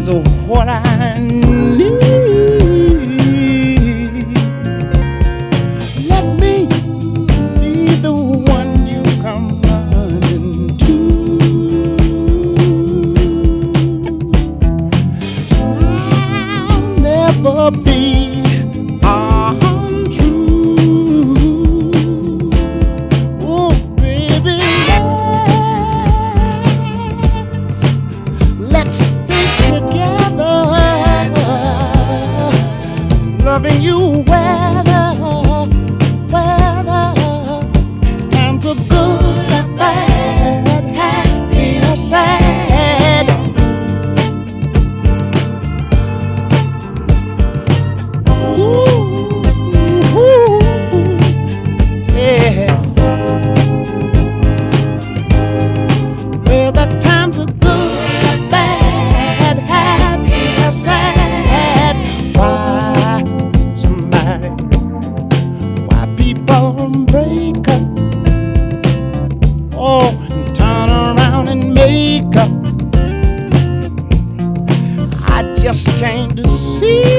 is what I need. Let me be the one you come running to. I'll never be untrue. Oh, baby, let's stay together, loving you weather times are good and bad, happy or sad. Ooh, yeah. Well, the times are good, bad, happy or sad. Why people break up? Oh, and turn around and make up. I just can't see